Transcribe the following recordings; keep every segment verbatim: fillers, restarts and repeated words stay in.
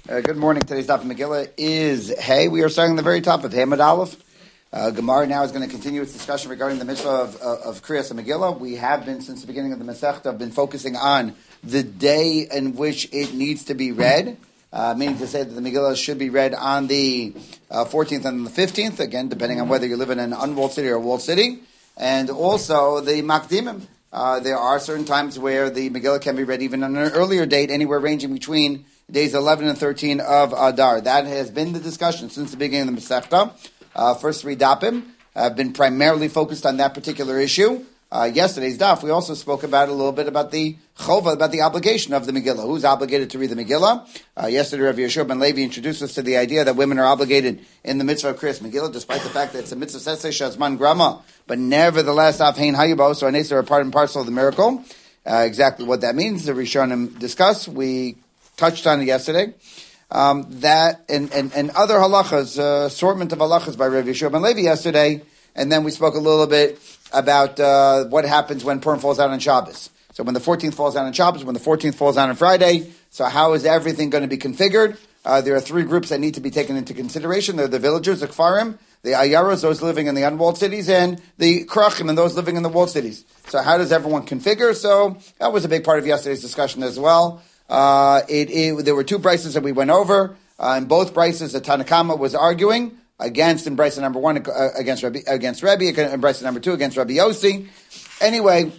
Uh, good morning. Today's daf Megillah is Hey. We are starting at the very top of Hamad Aleph. Uh, Gemara now is going to continue its discussion regarding the mitzvah of, of, of Kriyas Megillah. We have been, since the beginning of the Masechta, been focusing on the day in which it needs to be read, uh, meaning to say that the Megillah should be read on the uh, fourteenth and the fifteenth, again, depending on whether you live in an unwalled city or a walled city, and also the Makdimim. Uh, there are certain times where the Megillah can be read even on an earlier date, anywhere ranging between days eleven and thirteen of Adar. That has been the discussion since the beginning of the Masechta. Uh, first three dapim have been primarily focused on that particular issue. Uh, yesterday's daf, we also spoke about a little bit about the chova, about the obligation of the Megillah. Who's obligated to read the Megillah? Uh, yesterday, Rav Yeshua ben Levi introduced us to the idea that women are obligated in the mitzvah of Kriyas Megillah, despite the fact that it's a mitzvah sesei shazman grama, but nevertheless, afhein hayubos, so anes are a part and parcel of the miracle. Uh, exactly what that means, the Rishonim discuss. We touched on it yesterday. Um, that and, and, and other halachas, uh, assortment of halachas by Rav Yeshua ben Levi yesterday, and then we spoke a little bit about uh, what happens when Purim falls out on Shabbos. So when the fourteenth falls out on Shabbos, when the fourteenth falls out on Friday, so how is everything going to be configured? Uh, there are three groups that need to be taken into consideration. They're the villagers, the Kfarim, the Ayaros, those living in the unwalled cities, and the Krachim, and those living in the walled cities. So how does everyone configure? So that was a big part of yesterday's discussion as well. Uh, it, it, there were two brises that we went over. Uh, in both brises, the Tanakama was arguing against, in brisa number one, uh, against Rabbi, against Rabbi, in brisa number two, against Rabbi Yossi. Anyway,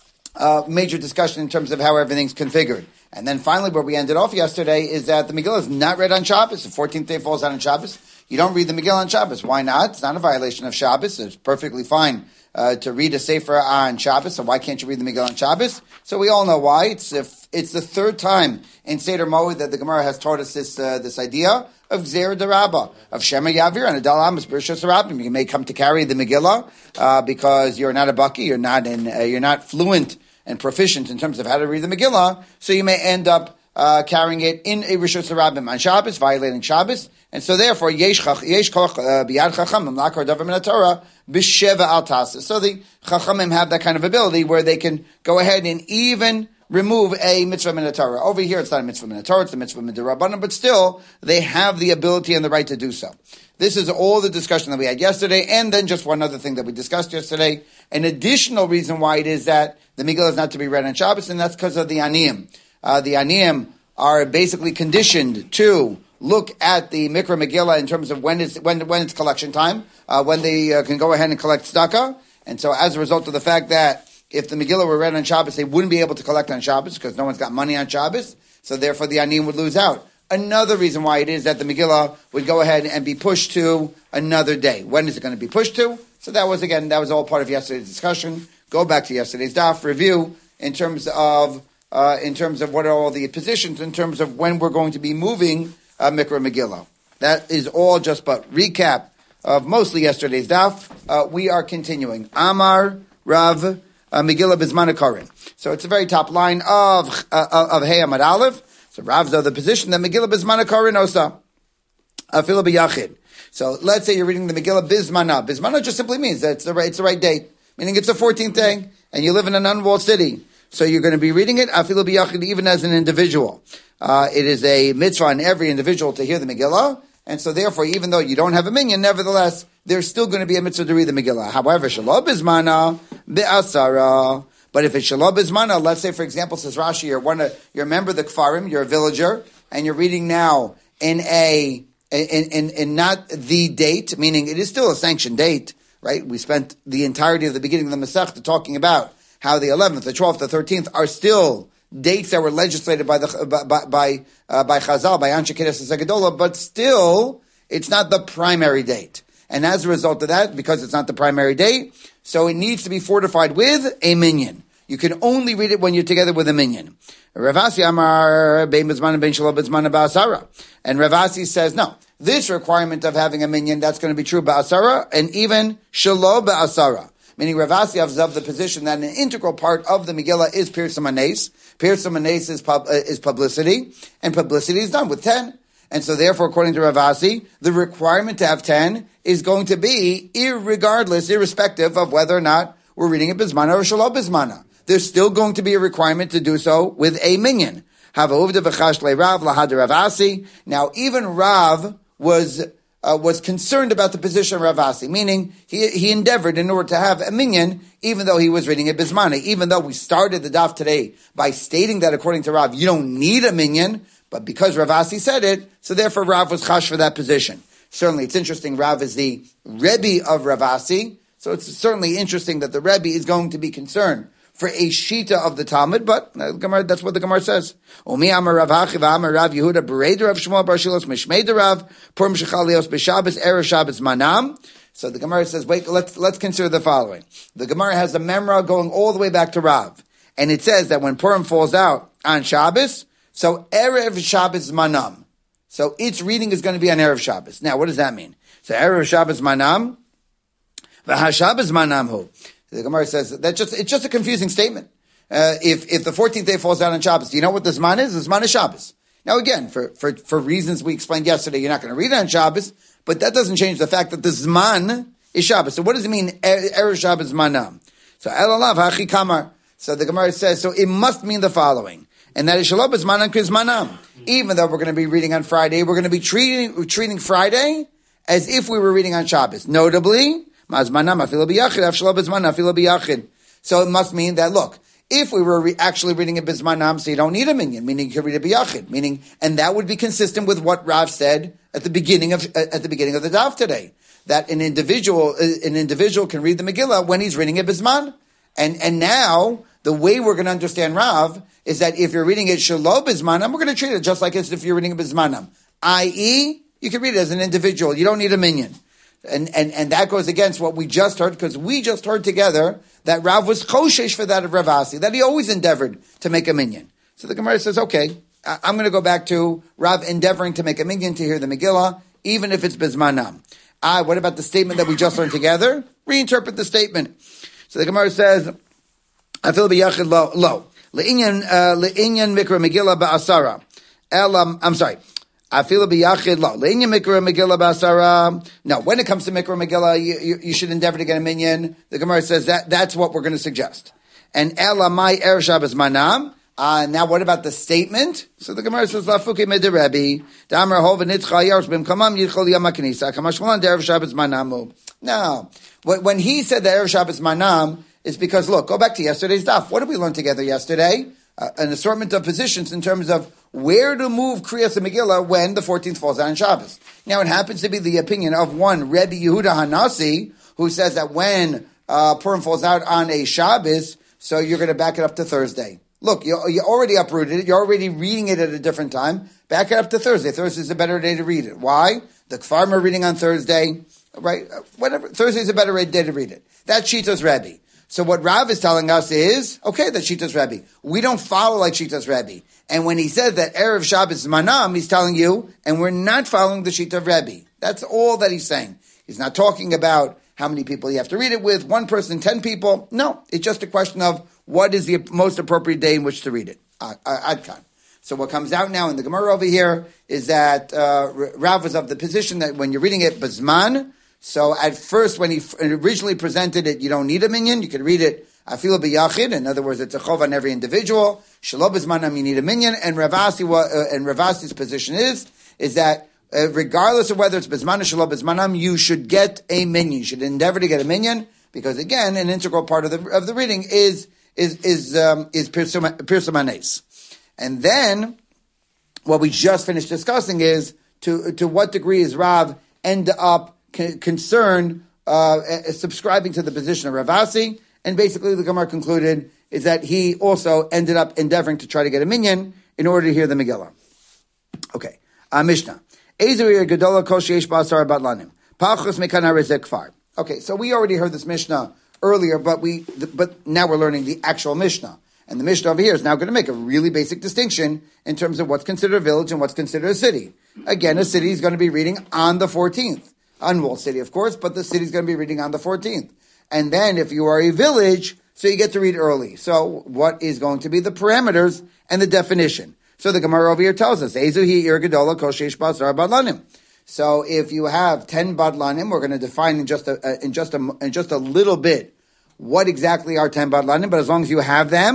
uh, major discussion in terms of how everything's configured. And then finally, where we ended off yesterday is that the Megillah is not read on Shabbos. The fourteenth day falls out on Shabbos. You don't read the Megillah on Shabbos. Why not? It's not a violation of Shabbos. It's perfectly fine uh, to read a Sefer on Shabbos. So why can't you read the Megillah on Shabbos? So we all know why. It's if It's the third time in Seder Moed that the Gemara has taught us this uh, this idea of Gzeira D'Rabba, of Shema Yavir, and Adal Amos B'Rishos Rabbim. You may come to carry the Megillah uh, because you're not a baki, you're not in, uh, you're not fluent and proficient in terms of how to read the Megillah, so you may end up uh, carrying it in a Rishos Rabbim on Shabbos, violating Shabbos, and so therefore Yesh Koch B'Yad Chachamim Lakar Davar Min HaTorah B'Sheva Al Tasa. So the Chachamim have that kind of ability where they can go ahead and even remove a mitzvah min Torah. Over here, it's not a mitzvah min Torah, it's a mitzvah min Rabbanan, but still, they have the ability and the right to do so. This is all the discussion that we had yesterday, and then just one other thing that we discussed yesterday. An additional reason why it is that the Megillah is not to be read on Shabbos, and that's because of the Aniyim. Uh, the Aniyim are basically conditioned to look at the Mikra Megillah in terms of when it's, when, when it's collection time, uh, when they uh, can go ahead and collect tzedakah. And so as a result of the fact that if the Megillah were read on Shabbos, they wouldn't be able to collect on Shabbos because no one's got money on Shabbos. So therefore the Aniyim would lose out. Another reason why it is that the Megillah would go ahead and be pushed to another day. When is it going to be pushed to? So that was, again, that was all part of yesterday's discussion. Go back to yesterday's daf, review in terms of, uh, in terms of what are all the positions, in terms of when we're going to be moving uh, Mikra Megillah. That is all just but recap of mostly yesterday's daf. Uh, we are continuing. Amar Rav Uh, Megillah Bizman HaKorin. So it's the very top line of uh, of Hey Amad Aleph. So Rav's of the position that Megillah Bizman HaKorin osa Afilu B'Yachid. So let's say you're reading the Megillah Bizmana. Bizmana just simply means that it's the right, it's the right date, meaning it's the fourteenth day, and you live in an unwalled city. So you're going to be reading it Afilu B'Yachid even as an individual. Uh, it is a mitzvah on every individual to hear the Megillah, and so therefore, even though you don't have a minyan, nevertheless, there's still going to be a mitzvah to read the Megillah. However, Shalom Bizmana Be'asara. But if it's Shalom Bizmana, let's say, for example, says Rashi, you're one of, you're a member of the Kfarim, you're a villager, and you're reading now in a, in, in, in not the date, meaning it is still a sanctioned date, right? We spent the entirety of the beginning of the Masechta talking about how the eleventh, the twelfth, the thirteenth are still dates that were legislated by the, by, by, uh, by Chazal, by Anshe Keres Segedola, but still, it's not the primary date. And as a result of that, because it's not the primary date, so it needs to be fortified with a minyan. You can only read it when you're together with a minyan. Ravasi Amar Bein Bizmana Bein Shalom Bizmana Ba'asara. And Ravasi says, no, this requirement of having a minyan, that's going to be true Ba'asara, and even Shalom Ba'asara. Meaning Ravasi has of the position that an integral part of the Megillah is Pirsum Hanes. Pirsum Hanes is, pub, uh, is publicity, and publicity is done with ten. And so therefore, according to Ravasi, the requirement to have ten is going to be irregardless, irrespective of whether or not we're reading it Bizmana or Shalom Bizmana. There's still going to be a requirement to do so with a minyan. Hava uvda v'chash le Rav lahad Rav Asi. Now, even Rav was uh, was concerned about the position of Rav Asi, meaning he he endeavored in order to have a minyan, even though he was reading it bismana. Even though we started the daf today by stating that according to Rav, you don't need a minyan, but because Rav Asi said it, so therefore Rav was chash for that position. Certainly, it's interesting. Rav is the Rebbe of Rav Asi, so it's certainly interesting that the Rebbe is going to be concerned for a shita of the Talmud, but uh, Gemara, that's what the Gemara says. Omi amar Rav Hachiva amar Rav Yehuda bereder Rav Shmuel bar Shilos mishmei Rav purim shechalios b'Shabbos erev Shabbos manam. So the Gemara says, wait, let's let's consider the following. The Gemara has a memra going all the way back to Rav, and it says that when Purim falls out on Shabbos, so erev Shabbos manam. So its reading is going to be on erev Shabbos. Now, what does that mean? So erev Shabbos manam, v'ha Shabbos manam hu. The Gemara says that just it's just a confusing statement. Uh, if if the fourteenth day falls out on Shabbos, do you know what the Zman is? The Zman is Shabbos. Now again, for, for, for reasons we explained yesterday, you're not going to read it on Shabbos, but that doesn't change the fact that the Zman is Shabbos. So what does it mean, Erev Shabbos Manam? So Elalav Hachi Kamar. So the Gemara says, so it must mean the following, and that is Shalom Zman Kriz Manam. Even though we're going to be reading on Friday, we're going to be treating treating Friday as if we were reading on Shabbos. Notably, so it must mean that, look, if we were re- actually reading it bismanam, so you don't need a minyan, meaning you can read it biyachid, meaning, and that would be consistent with what Rav said at the beginning of uh, at the beginning of the daf today, that an individual uh, an individual can read the Megillah when he's reading it bisman, and and now the way we're going to understand Rav is that if you're reading it shelo bismanam, we're going to treat it just like as if you're reading it bismanam, that is, you can read it as an individual. You don't need a minyan. And, and, and that goes against what we just heard, because we just heard together that Rav was choshesh for that of Rav Asi, that he always endeavored to make a minyan. So the Gemara says, okay, I'm going to go back to Rav endeavoring to make a minyan to hear the Megillah, even if it's bizmanam. Ah, what about the statement that we just learned together? Reinterpret the statement. So the Gemara says, I feel b'yachid lo, lo. Le'inyan, uh, le'inyan mikra Megillah ba'asara. Elam, I'm sorry. I feel biyachid lo. Le'inyan mikra Megillah ba'asara. No, when it comes to mikra Megillah, you, you, you should endeavor to get a minyan. The Gemara says that that's what we're going to suggest. And ela my erev Shabbos manam. Uh, now what about the statement? So the Gemara says, Lafuke mederebi, Damar hov v'nitzcha yarosh b'mkamam yidchol yom ha'knisa, kamash malan de'erev Shabbos manamu. Now, when he said the erev Shabbos manam, it's because, look, go back to yesterday's daf. What did we learn together yesterday? Uh, an assortment of positions in terms of where to move Kriyas and Megillah when the fourteenth falls out on Shabbos. Now, it happens to be the opinion of one Rebbe Yehuda Hanasi, who says that when uh, Purim falls out on a Shabbos, so you're going to back it up to Thursday. Look, you, you already uprooted it. You're already reading it at a different time. Back it up to Thursday. Thursday is a better day to read it. Why? The Kfarim are reading on Thursday, right? Whatever. Thursday is a better day to read it. That's Shita's Rebbe. So what Rav is telling us is, okay, that's Shita's Rebbe. We don't follow like Shita's Rebbe. And when he says that Erev Shabbos Manam, he's telling you, and we're not following the Shita of Rebbe. That's all that he's saying. He's not talking about how many people you have to read it with, one person, ten people. No, it's just a question of what is the most appropriate day in which to read it. Adkan. So what comes out now in the Gemara over here is that uh, Rav was of the position that when you're reading it, Bazman, so at first, when he originally presented it, you don't need a minyan. You can read it afilo b'yachid. In other words, it's a chov on every individual. Shelo b'zmanam, you need a minyan. And Ravasi, uh, and Ravasi's position is is that uh, regardless of whether it's b'zman or shelo b'zmanam, you should get a minyan. You should endeavor to get a minyan because, again, an integral part of the of the reading is is is um, is pirsum hanes. And then what we just finished discussing is to to what degree is Rav end up concerned, uh, subscribing to the position of Ravasi, and basically the Gemara concluded is that he also ended up endeavoring to try to get a minyan in order to hear the Megillah. Okay, uh, Mishnah. Okay, so we already heard this Mishnah earlier, but we but now we're learning the actual Mishnah. And the Mishnah over here is now going to make a really basic distinction in terms of what's considered a village and what's considered a city. Again, a city is going to be reading on the fourteenth. Unwalled city, of course, but the city's going to be reading on the fourteenth. And then if you are a village, so you get to read early. So what is going to be the parameters and the definition? So the Gemara over here tells us, Ezuhi ir gedola kol sheish basar badlanim. So if you have ten badlanim, we're going to define in just a, in just a, in just a little bit what exactly are ten badlanim, but as long as you have them,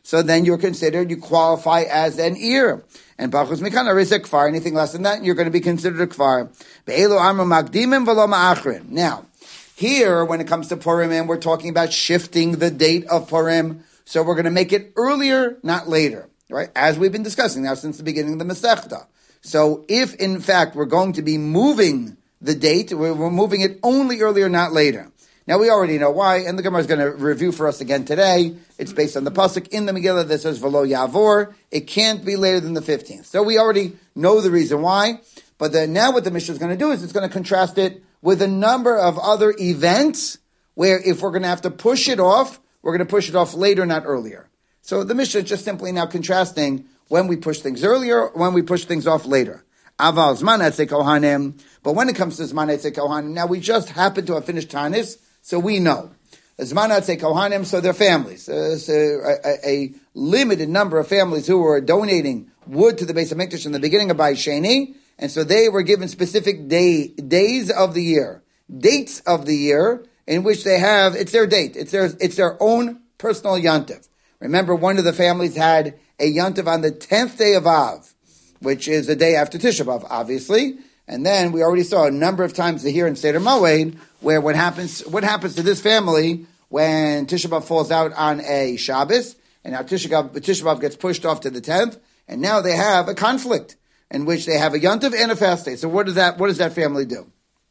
so then you're considered, you qualify as an ear. And Pachus Mikan Arisa Kfar, anything less than that, you're going to be considered a Kfar. Be'elu Amru Magdimim V'lo Ma'achrin. Now, here, when it comes to Purim, and we're talking about shifting the date of Purim, so we're going to make it earlier, not later, right? As we've been discussing now since the beginning of the Masechta. So if, in fact, we're going to be moving the date, we're, we're moving it only earlier, not later. Now, we already know why, and the Gemara is going to review for us again today. It's based on the pasuk in the Megillah that says, V'lo Yavor. It can't be later than the fifteenth. So we already know the reason why. But then now what the Mishnah is going to do is it's going to contrast it with a number of other events where if we're going to have to push it off, we're going to push it off later, not earlier. So the Mishnah is just simply now contrasting when we push things earlier, when we push things off later. Aval Zman Etzei Kohanim. But when it comes to Zman Etzei Kohanim, now we just happen to have finished Tanis, so we know. Zman Etzei Kohanim, so their families. Uh, so a, a limited number of families who were donating wood to the Beis HaMikdash in the beginning of Bayis Sheni, and so they were given specific day, days of the year, dates of the year, in which they have, it's their date, it's their, it's their own personal Yantiv. Remember, one of the families had a Yantiv on the tenth day of Av, which is the day after Tisha B'Av, obviously. And then we already saw a number of times here in Seder Moed, where what happens, what happens to this family when Tisha B'Av falls out on a Shabbos, and now Tisha B'Av, Tisha B'Av gets pushed off to the tenth, and now they have a conflict in which they have a Yantiv and a fast day. So what does that, what does that family do?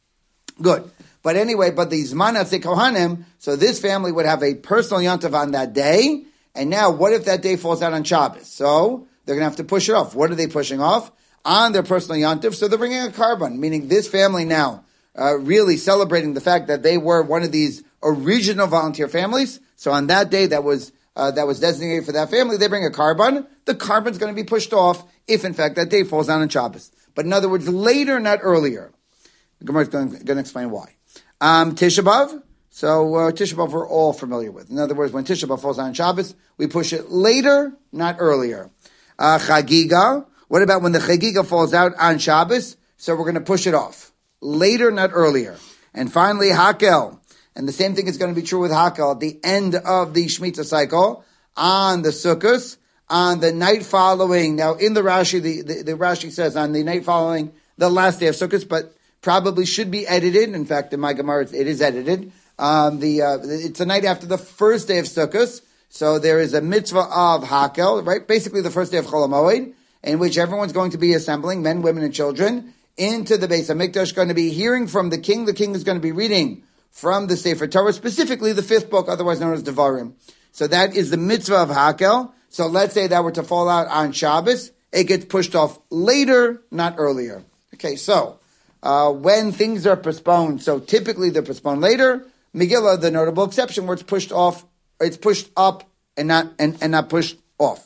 Good. But anyway, but the Zman Etzei Kohanim, so this family would have a personal Yantiv on that day, and now what if that day falls out on Shabbos? So they're going to have to push it off. What are they pushing off? On their personal Yantiv, so they're bringing a carbon, meaning this family now uh, really celebrating the fact that they were one of these original volunteer families. So on that day that was uh, that was designated for that family, they bring a carbon. The carbon's going to be pushed off if, in fact, that day falls down on Shabbos. But in other words, later, not earlier. The Gemara is going, going to explain why. Um, Tisha B'Av. So uh, Tisha B'Av we're all familiar with. In other words, when Tisha B'Av falls down on Shabbos, we push it later, not earlier. Uh, Chagiga. What about when the Chagiga falls out on Shabbos? So we're going to push it off. Later, not earlier. And finally, Hakel. And the same thing is going to be true with Hakel at the end of the Shemitah cycle, on the Sukkos, on the night following. Now, in the Rashi, the, the, the Rashi says on the night following the last day of Sukkos, but probably should be edited. In fact, in my Gemara, it is edited. Um, the uh, It's the night after the first day of Sukkos. So there is a mitzvah of Hakel, right? Basically the first day of Chol HaMoed, in which everyone's going to be assembling, men, women, and children, into the Beis HaMikdash, going to be hearing from the king. The king is going to be reading from the Sefer Torah, specifically the fifth book, otherwise known as Devarim. So that is the mitzvah of Hakel. So let's say that were to fall out on Shabbos, it gets pushed off later, not earlier. Okay, so uh, when things are postponed, so typically they're postponed later. Megillah, the notable exception, where it's pushed off, it's pushed up and not and, and not pushed off.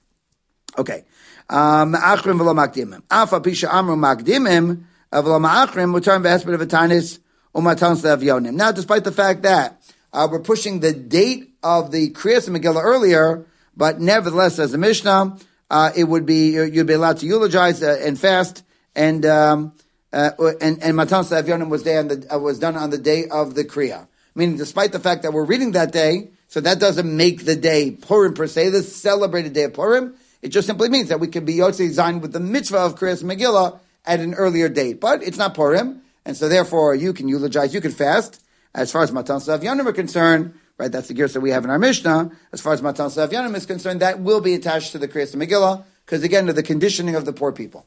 Okay. Um, Ma'achrim v'lo makdimim. Afa pisha amru makdimim v'lo ma'achrim mutar v'esped v'tanis u'matanis le'avyonim. Now, despite the fact that uh, we're pushing the date of the Kriyas Megillah earlier, but nevertheless, as a Mishnah, uh, it would be you'd be allowed to eulogize uh, and fast, and um, uh, and and matanis le'avyonim was day on the uh, was done on the day of the Kriya. Meaning, despite the fact that we're reading that day, so that doesn't make the day Purim per se, the celebrated day of Purim. It just simply means that we can be Yotzei Zayin with the mitzvah of Kriyas Megillah at an earlier date. But it's not Purim, and so therefore you can eulogize, you can fast. As far as Matan Savyanim are concerned, right, that's the gears that we have in our Mishnah. As far as Matan Savyanim is concerned, that will be attached to the Kriyas Megillah, because again, of the conditioning of the poor people.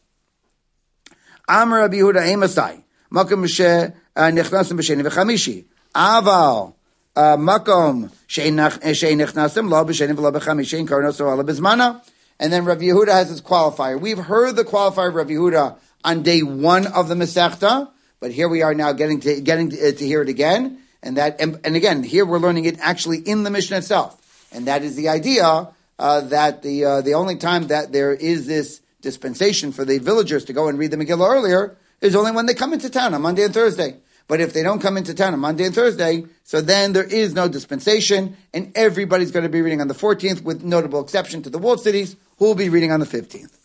Amar Rabbi Yehuda Emasai, Makom Moshe Nechnasim B'Sheni V'Chamishi, Aval, Makom Shein Nechnasim Lo B'Sheni V'Lo B'Chamishi, in Karnos Ola B'Zmana. And then Rav Yehuda has his qualifier. We've heard the qualifier of Rav Yehuda on day one of the Masechta, but here we are now getting to getting to, to hear it again. And that, and, and again, here we're learning it actually in the Mishnah itself. And that is the idea uh, that the uh, the only time that there is this dispensation for the villagers to go and read the Megillah earlier is only when they come into town on Monday and Thursday. But if they don't come into town on Monday and Thursday, so then there is no dispensation, and everybody's going to be reading on the fourteenth, with notable exception to the walled cities, who will be reading on the fifteenth.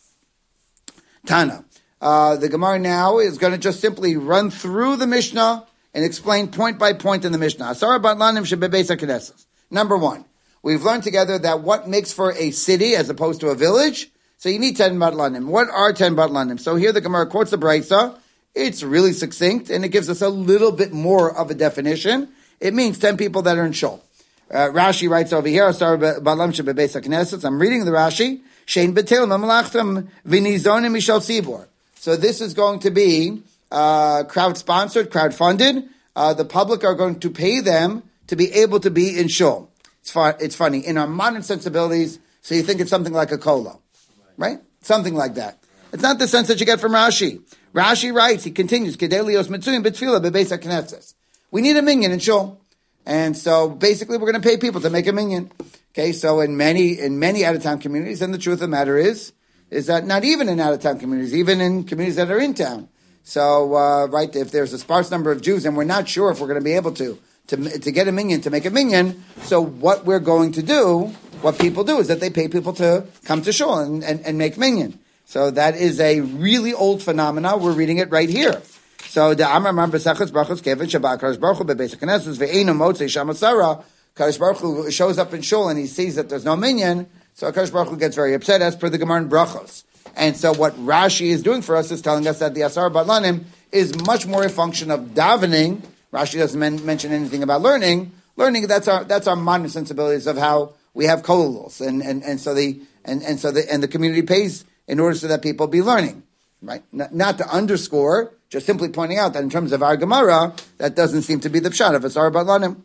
Tana. Uh, the Gemara now is going to just simply run through the Mishnah and explain point by point in the Mishnah. Asara bat lanim shebebeis haKnesses. Number one, we've learned together that what makes for a city as opposed to a village, so you need ten batlanim. What are ten batlanim? So here the Gemara quotes the Brisa. It's really succinct, and it gives us a little bit more of a definition. It means ten people that are in shul. Uh, Rashi writes over here, I'm reading the Rashi, Shein betel mamalachtam v'nizonim mishal tzibor. So this is going to be uh, crowd-sponsored, crowd-funded. Uh, the public are going to pay them to be able to be in shul. It's, fun, it's funny. In our modern sensibilities, so you think it's something like a kola, right? Something like that. It's not the sense that you get from Rashi. Rashi writes, he continues, Kedelios Mitzuyim B'tfilah B'beis HaKnesses. We need a minyan in shul. And so basically we're going to pay people to make a minyan. Okay, so in many, in many out-of-town communities, and the truth of the matter is, is that not even in out-of-town communities, even in communities that are in town. So, uh, right, if there's a sparse number of Jews and we're not sure if we're going to be able to, to, to get a minyan, to make a minyan, so what we're going to do, what people do is that they pay people to come to shul and, and, and make minyan. So that is a really old phenomena. We're reading it right here. So the Amar Mar B'Sachas Brachos Kevin Shabbat Kadosh Baruch Hu Bebeis HaKnesses Ve'einu Motzei Sham Asara. Kadosh Baruch Hu shows up in shul and he sees that there's no minyan. So Kadosh Baruch Hu gets very upset, as per the Gemara in Brachos. And so what Rashi is doing for us is telling us that the Asar Batlanim is much more a function of davening. Rashi doesn't men- mention anything about learning. Learning, that's our that's our modern sensibilities of how we have kollels, and and and so the and and so the and the community pays in order so that people be learning, right? Not, not to underscore, just simply pointing out that in terms of our Gemara, that doesn't seem to be the pshat of Asar Batlanim.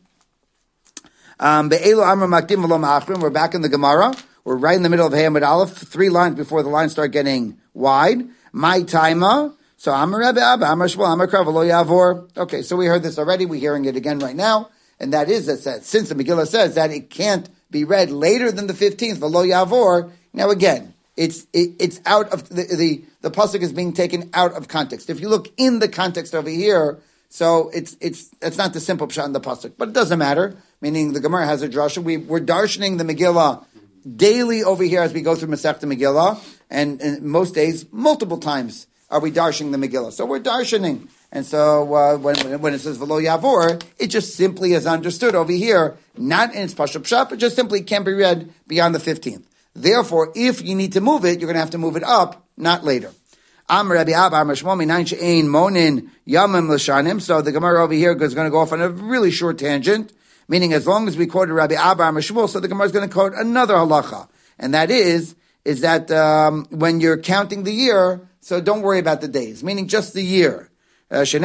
Um, we're back in the Gemara. We're right in the middle of Hey Amud Aleph, three lines before the lines start getting wide. My taima. So Amar Rebbe Abba, Amar Shmuel, Amar Krav, Lo Yavor. Okay, so we heard this already. We're hearing it again right now. And that is that since the Megillah says that it can't be read later than the fifteenth, Lo Yavor. Now again, it's it, it's out of the, the the pasuk is being taken out of context. If you look in the context over here, so it's it's it's not the simple pshat in the pasuk, but it doesn't matter. Meaning the Gemara has a drasha. We we're darshaning the Megillah daily over here as we go through Masechta Megillah, and, and most days, multiple times are we darshaning the Megillah. So we're darshaning, and so uh, when when it says V'lo Yavor, it just simply is understood over here, not in its pashut pshat, but just simply can't be read beyond the fifteenth. Therefore, if you need to move it, you're going to have to move it up, not later. Am Rabbi Abba, Am Shmuel, Minayin she'ein monin yamim l'shanim. So the Gemara over here is going to go off on a really short tangent. Meaning, as long as we quoted Rabbi Abba and Shmuel, so the Gemara is going to quote another halacha, and that is is that um, when you're counting the year, so don't worry about the days. Meaning, just the year. Rashi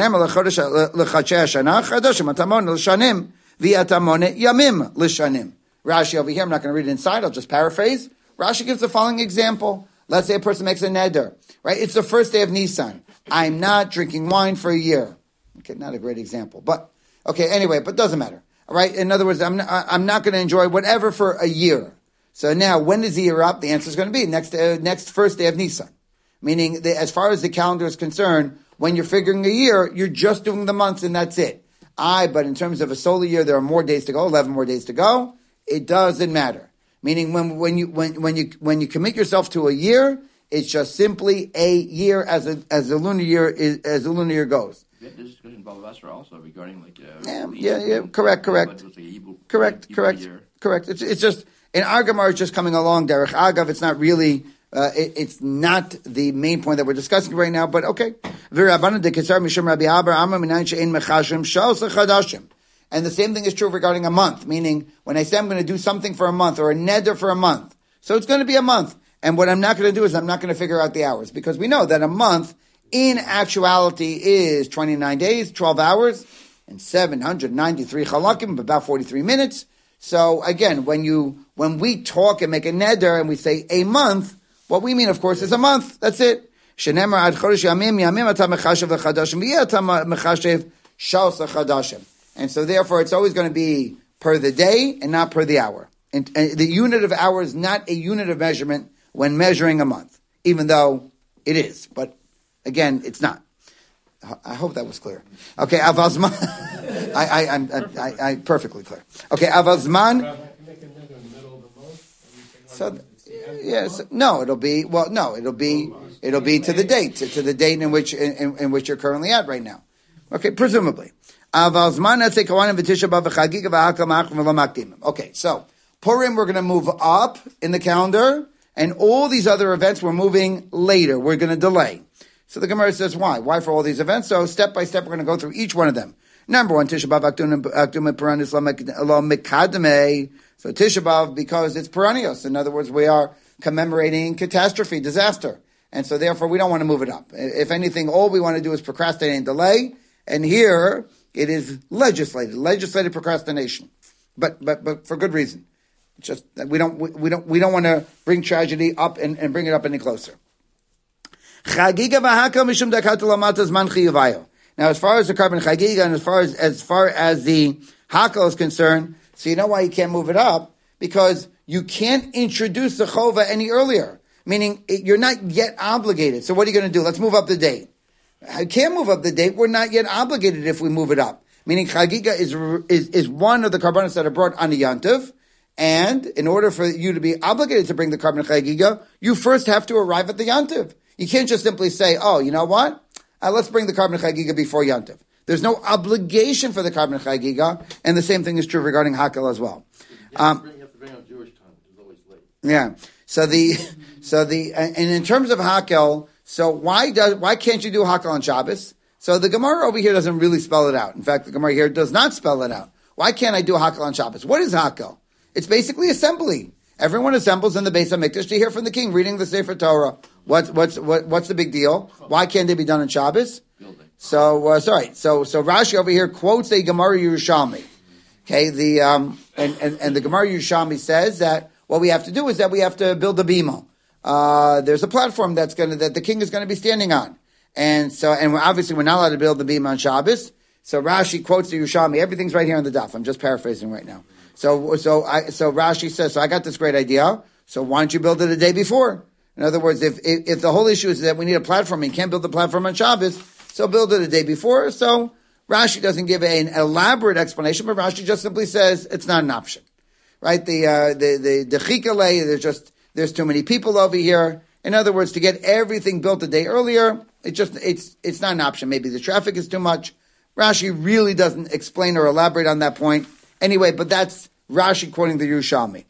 over here, I'm not going to read it inside. I'll just paraphrase. Rashi gives the following example. Let's say a person makes a neder, right? It's the first day of Nisan. I'm not drinking wine for a year. Okay, not a great example, but okay. Anyway, but doesn't matter. All right. In other words, I'm not, I'm not going to enjoy whatever for a year. So now, when is the year up? The answer is going to be next uh, next first day of Nisan. Meaning, the, as far as the calendar is concerned, when you're figuring a year, you're just doing the months and that's it. I, but in terms of a solar year, there are more days to go, eleven more days to go. It doesn't matter. Meaning, when when you when when you when you commit yourself to a year, it's just simply a year as a as a lunar year is, as a lunar year goes. Yeah, this is good in Bava Basra also regarding like uh, yeah, yeah, yeah, correct, correct, like Hebrew, correct, Hebrew correct, year. correct. It's it's just in our Gemara, it's just coming along. Derech Agav, it's not really, uh, it, it's not the main point that we're discussing right now. But okay, and the same thing is true regarding a month. Meaning, when I say I'm going to do something for a month or a neder for a month, so it's going to be a month. And what I'm not going to do is I'm not going to figure out the hours, because we know that a month in actuality is twenty-nine days, twelve hours, and seven hundred ninety-three chalakim, about forty-three minutes. So again, when you, when we talk and make a neder and we say a month, what we mean, of course, is a month. That's it. Shenemar ad chodesh yamim yamim ata mechashev l'chadashim v'yeh ata mechashev shals l'chadashim. And so therefore it's always going to be per the day and not per the hour. And, and the unit of hour is not a unit of measurement when measuring a month, even though it is. But again, it's not. I hope that was clear. Okay, avazman. I, I, I'm, I, I, perfectly clear. Okay, avazman. So, yes, no, it'll be well, no, it'll be it'll be to the date, to, to the date in which in, in, in which you're currently at right now. Okay, presumably. Okay, so Purim, we're going to move up in the calendar, and all these other events we're moving later. We're going to delay. So the Gemara says, why? Why for all these events? So step by step, we're going to go through each one of them. Number one, Tisha B'Av Akdum Peranis Lo Mikadmei. So Tisha B'Av, because it's perennials. In other words, we are commemorating catastrophe, disaster. And so therefore, we don't want to move it up. If anything, all we want to do is procrastinate and delay. And here, it is legislated, legislated procrastination. But, but, but for good reason. Just, we don't, we, we don't, we don't want to bring tragedy up and, and bring it up any closer. Now, as far as the carbon chagiga and as far as, as far as the hakel is concerned, so you know why you can't move it up? Because you can't introduce the chova any earlier. Meaning, it, you're not yet obligated. So what are you going to do? Let's move up the date. I can't move up the date. We're not yet obligated if we move it up. Meaning, chagiga is, is, is one of the karbanos that are brought on the yantiv. And in order for you to be obligated to bring the carbon chagiga, you first have to arrive at the yantiv. You can't just simply say, oh, you know what? Uh, let's bring the carbon chagiga before yantiv. There's no obligation for the carbon chagiga, and the same thing is true regarding hakel as well. You have, um, to bring, you have to bring on Jewish time, which is always late. Yeah. So the, so the, and in terms of hakel, so why does, why can't you do hakel on Shabbos? So the Gemara over here doesn't really spell it out. In fact, the Gemara here does not spell it out. Why can't I do hakel on Shabbos? What is hakel? It's basically assembly. Everyone assembles in the Beis HaMikdash to hear from the king reading the Sefer Torah. What's what's what, what's the big deal? Why can't they be done on Shabbos? So uh, sorry. So so Rashi over here quotes a Gemara Yerushalmi. Okay, the um and, and, and the Gemara Yerushalmi says that what we have to do is that we have to build a bima. Uh, there's a platform that's gonna that the king is going to be standing on, and so and we're, obviously we're not allowed to build the bima on Shabbos. So Rashi quotes the Yerushalmi. Everything's right here on the daf. I'm just paraphrasing right now. So, so I, so Rashi says, so I got this great idea. So why don't you build it a day before? In other words, if, if, if the whole issue is that we need a platform and you can't build the platform on Shabbos, so build it a day before. So Rashi doesn't give an elaborate explanation, but Rashi just simply says it's not an option. Right? The, uh, the, the, the chikale, there's just, there's too many people over here. In other words, to get everything built a day earlier, it just, it's, it's not an option. Maybe the traffic is too much. Rashi really doesn't explain or elaborate on that point. Anyway, but that's Rashi quoting the Yerushalmi.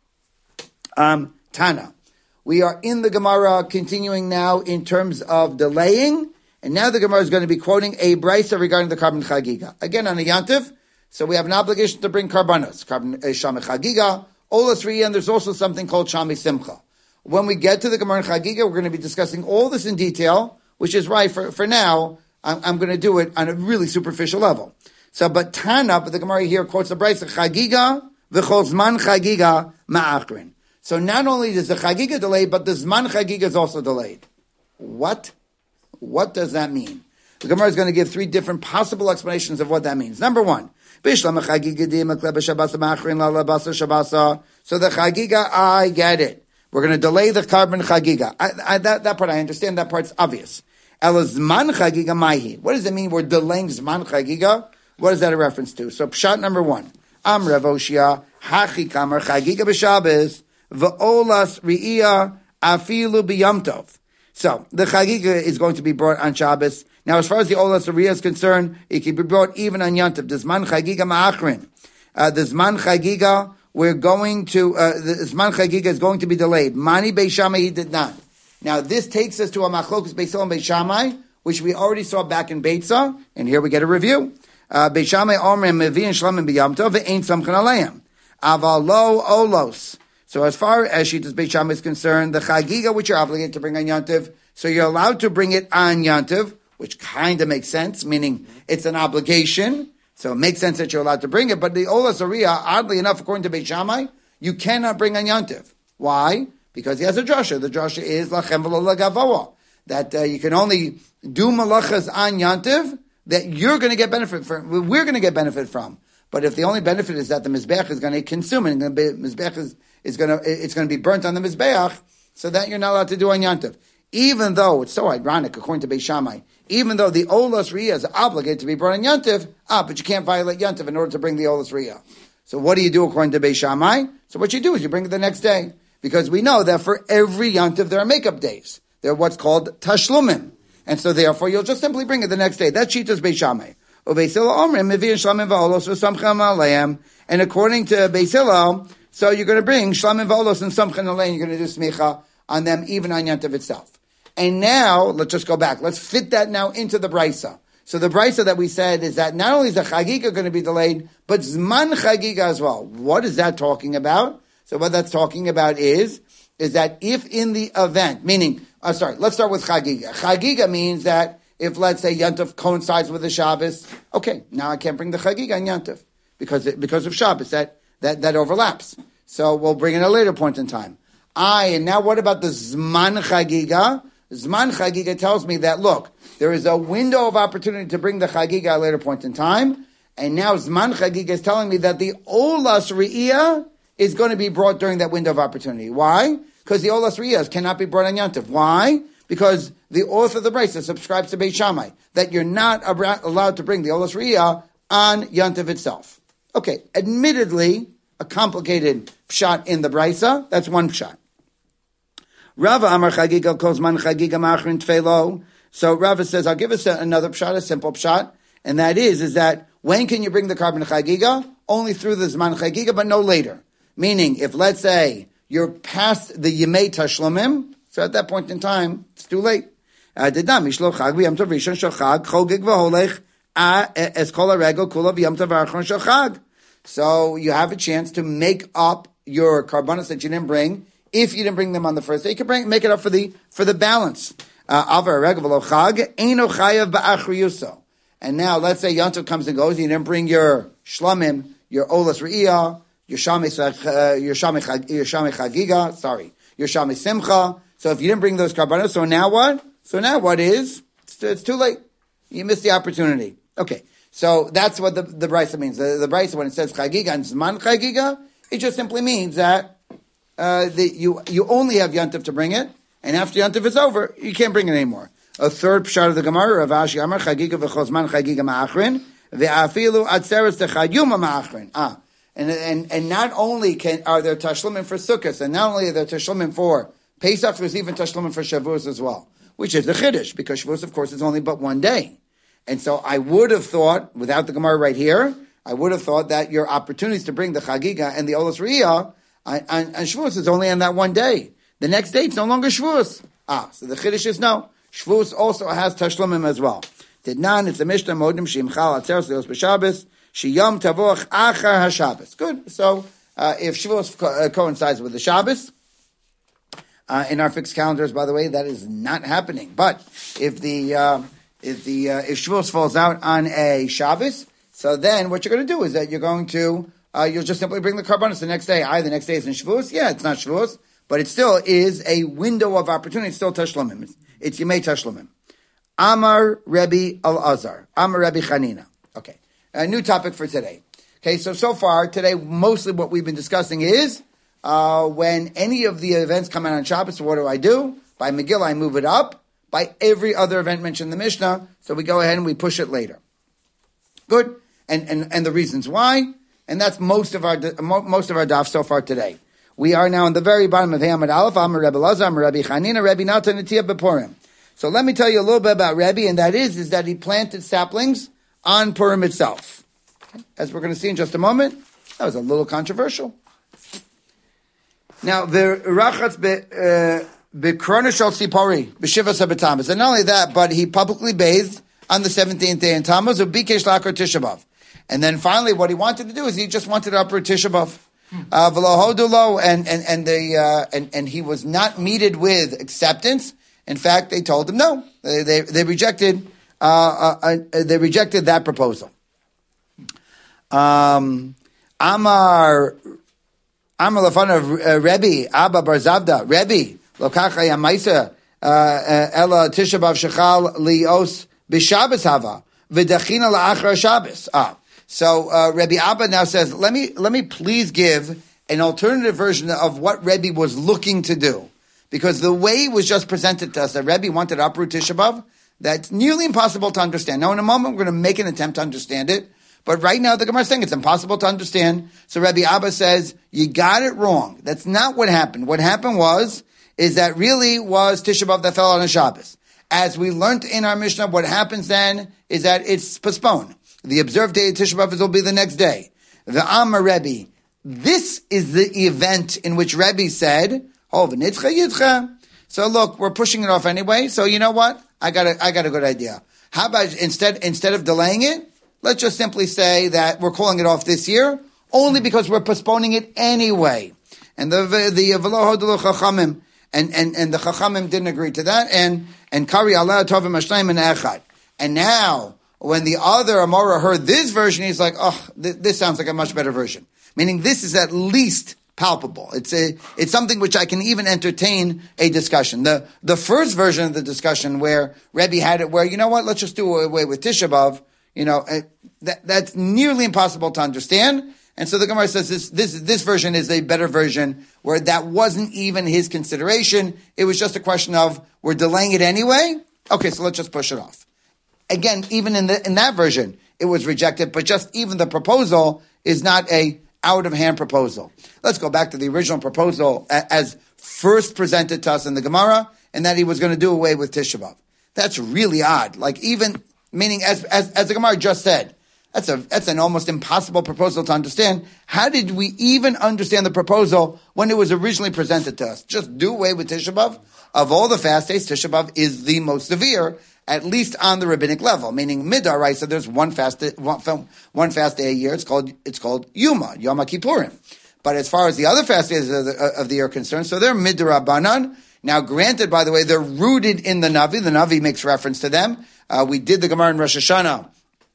Um, Tana. We are in the Gemara, continuing now in terms of delaying, and now the Gemara is going to be quoting a brisa regarding the carbon chagiga. Again, on a yantiv, so we have an obligation to bring karbanos, carbon shami chagiga, olas riyah, and there's also something called shami simcha. When we get to the Gemara chagiga, we're going to be discussing all this in detail, which is right for, for now. I'm, I'm going to do it on a really superficial level. So, but Tana, but the Gemara here quotes the brisa, chagiga v'chol zman chagiga ma'achrin. So not only is the chagiga delayed, but the zman chagiga is also delayed. What? What does that mean? The Gemara is going to give three different possible explanations of what that means. Number one, so the chagiga, I get it. We're going to delay the carbon chagiga. I, I, that, that part I understand. That part's obvious. Elazman chagiga maihi. What does it mean? We're delaying zman chagiga. What is that a reference to? So pshat number one. Am Rav Oshia hachi kamar chagiga b'Shabbos v'olas ri'iyah afilu b'yom tov. So the chagiga is going to be brought on Shabbos. Now, as far as the olas ri'iyah is concerned, it can be brought even on Yom Tov. The zman chagiga ma'achrin. Uh, the zman chagiga, we're going to, uh, the zman chagiga is going to be delayed. Mani Beis Shammai, he did not. Now, this takes us to a machlokus Beis Hillel and Beis Shammai, which we already saw back in Beitza, and here we get a review. Uh, Beis Shammai Omer Mevi'in Shlamim B'Yom Tov ve'ein Samchan Aleim. Aval lo olos. So as far as Shitas Beis Shammai is concerned, the chagiga which you're obligated to bring on Yom Tov, so you're allowed to bring it on Yom Tov, which kind of makes sense, meaning it's an obligation, so it makes sense that you're allowed to bring it. But the olas ariyah, oddly enough, according to Beis Shammai, you cannot bring on Yom Tov. Why? Because he has a drasha. The drasha is lachem v'lo lagavoa, that uh, you can only do malachas on Yom Tov that you're going to get benefit from, we're going to get benefit from. But if the only benefit is that the mizbeach is going to consume it, and the mizbeach is, is going to, it's going to be burnt on the mizbeach, so that you're not allowed to do on Yom Tov. Even though, it's so ironic, according to Beis Shammai, even though the olas riyah is obligated to be brought on Yom Tov, ah, but you can't violate Yom Tov in order to bring the olas riyah. So what do you do according to Beis Shammai? So what you do is you bring it the next day. Because we know that for every Yom Tov there are makeup days. They're what's called tashlumim. And so therefore you'll just simply bring it the next day. That's Shitas Beis Shammai. And according to Beis Hillel, So you're going to bring shlamim v'olos and samchin alein. You're going to do smicha on them, even on Yantav itself. And now, let's just go back. Let's fit that now into the brisa. So the brisa that we said is that not only is the chagiga going to be delayed, but zman chagiga as well. What is that talking about? So what that's talking about is, is that if in the event, meaning, uh, sorry, let's start with chagiga. Chagiga means that if, let's say, Yantav coincides with the Shabbos, okay, now I can't bring the chagiga on Yantav because it, because of Shabbos. That, that, that overlaps. So we'll bring it at a later point in time. I, and now what about the zman chagiga? Zman chagiga tells me that, look, there is a window of opportunity to bring the chagiga at a later point in time, and now Zman chagiga is telling me that the olas re'iyah is going to be brought during that window of opportunity. Why? Because the olas re'iyah cannot be brought on Yantav. Why? Because the author of the brisa subscribes to Beit Shammai, that you're not allowed to bring the olas re'iyah on Yantav itself. Okay, admittedly, a complicated pshat in the brisa, that's one pshat. Rava Amar Chagiga Kozman Chagiga Machrin Tfelo. So Rava says, I'll give us a, another pshat, a simple pshat, and that is, is that when can you bring the carbon Chagiga? Only through the Zman Chagiga, but no later. Meaning, if let's say you're past the Yemei Tashlomim, so at that point in time, it's too late. Didnam Mishlo Chag v'Yom Tov Rishon Shel Chag Chogeg v'Holech Es Kol HaRegel Kula v'Yom Tov Achron Shel Chag. So you have a chance to make up your carbonas that you didn't bring. If you didn't bring them on the first day, you can bring, make it up for the, for the balance. Avar regavalo chag, eino chayav ba'achriyuso. And now, let's say Yom Tov comes and goes, you didn't bring your shlamim, your olas re'iyah, your shamei, your shamei, your shamei chagiga, sorry, your shamei simcha. So if you didn't bring those carbonos, so now what? So now what is? It's, it's too late. You missed the opportunity. Okay. So that's what the, the brisa means. The, the brisa, when it says chagiga and zman chagiga, it just simply means that Uh, the, you you only have Yantav to bring it, and after Yantav is over, you can't bring it anymore. A third pshat of the Gemara, Rav Ashi Amar Chagiga v'chozman Chagiga ma'achrin ve'afilu atzeres techayuma ma'achrin. Ah, and and and not only can are there tashlumin for Sukkot, and not only are there tashlumin for Pesach, there's even tashlumin for Shavuos as well, which is the chiddush because Shavuos, of course, is only but one day. And so I would have thought, without the Gemara right here, I would have thought that your opportunities to bring the Chagiga and the Olas Re'iyah And, and Shavuos is only on that one day. The next day, it's no longer Shavuos. Ah, so the Chiddush is no. Shavuos also has Tashlumim as well. Tidnan, it's a Mishnah, Modim, Shimchal, Atzeros, Leos, B'Shabbos, Shiyom, Tavoch, Achar, HaShabbos. Good. So, uh, if Shavuos co- uh, coincides with the Shabbos, uh, in our fixed calendars, by the way, that is not happening. But if the, uh, if the, uh, if Shavuos falls out on a Shabbos, so then what you're going to do is that you're going to, Uh, you'll just simply bring the carbonos the next day. Aye, the next day is in Shavuos. Yeah, it's not Shavuos, but it still is a window of opportunity. It's still Tashlomim. It's, it's Yemei Tashlomim. Amar Rebbe Al-Azar. Amar Rebbe Chanina. Okay. A new topic for today. Okay, so, so far, today, mostly what we've been discussing is, uh, when any of the events come out on Shabbos, so what do I do? By Megillah, I move it up. By every other event mentioned in the Mishnah, so we go ahead and we push it later. Good. And, and, and the reasons why? And that's most of our most of our daf so far today. We are now in the very bottom of Hamad Aleph. I'm a Rebbe Lazar, I'm a Rebbe Chanina, Rebbe Natan, Etiyah B'Purim. So let me tell you a little bit about Rebbe, and that is, is that he planted saplings on Purim itself. Okay. As we're going to see in just a moment, that was a little controversial. Now, the Rachatz B'Krona Shal Tzipori, B'Shivas HaB'Tammuz. And not only that, but he publicly bathed on the seventeenth day in Tammuz, of Bikesh Lakar Tisha B'Av. And then finally, what he wanted to do is he just wanted to uproot Tisha B'Av. Uh, V'lo and, and, and the, uh, and, and he was not meted with acceptance. In fact, they told him no. They, they, they rejected, uh, uh, uh, they rejected that proposal. Um, Amar, Amar Lafana uh, Rebbe, Abba Bar Zavda, Rebbe, Lokacha Yamaisa, Ella Tisha B'Av Shechal Lios B'Shabbos Hava, V'dachina La'achra Shabbos. Ah. So uh, Rebbe Abba now says, let me let me please give an alternative version of what Rebbe was looking to do. Because the way it was just presented to us, that Rebbe wanted to uproot Tisha B'Av, that's nearly impossible to understand. Now in a moment we're going to make an attempt to understand it, but right now the Gemara is saying it's impossible to understand. So Rebbe Abba says, you got it wrong. That's not what happened. What happened was, is that really was Tisha B'Av that fell on a Shabbos. As we learned in our Mishnah, what happens then is that it's postponed. The observed day of Tisha B'Av will be the next day. The Amar Rebbe, this is the event in which Rebbe said, oh, v'nitzcha yidcha. So look, we're pushing it off anyway. So you know what? I got a, I got a good idea. How about instead, instead of delaying it, let's just simply say that we're calling it off this year only because we're postponing it anyway. And the, the, v'lo hodelu chachamim, and, and, and the chachamim didn't agree to that. And, and kari Allah tovim ashtayim and echad. And now, when the other Amora heard this version, he's like, oh, th- this sounds like a much better version. Meaning this is at least palpable. It's a, it's something which I can even entertain a discussion. The, the first version of the discussion where Rebbe had it where, you know what, let's just do away with Tisha B'Av, you know, that, that's nearly impossible to understand. And so the Gemara says this, this, this version is a better version where that wasn't even his consideration. It was just a question of, we're delaying it anyway. Okay, so let's just push it off. Again, even in the, in that version, it was rejected, but just even the proposal is not a out-of-hand proposal. Let's go back to the original proposal as first presented to us in the Gemara, and that he was going to do away with Tisha B'Av. That's really odd. Like even, meaning as, as, as the Gemara just said, that's a, that's an almost impossible proposal to understand. How did we even understand the proposal when it was originally presented to us? Just do away with Tisha B'Av. Of all the fast days, Tisha B'Av is the most severe, at least on the rabbinic level, meaning midar, right? So there's one fast, one, one fast day a year. It's called, it's called Yuma, Yom Kippurim. But as far as the other fast days of the, of the year are concerned, so they're midar Rabbanan. Now, granted, by the way, they're rooted in the Navi. The Navi makes reference to them. Uh, we did the Gemara in Rosh Hashanah,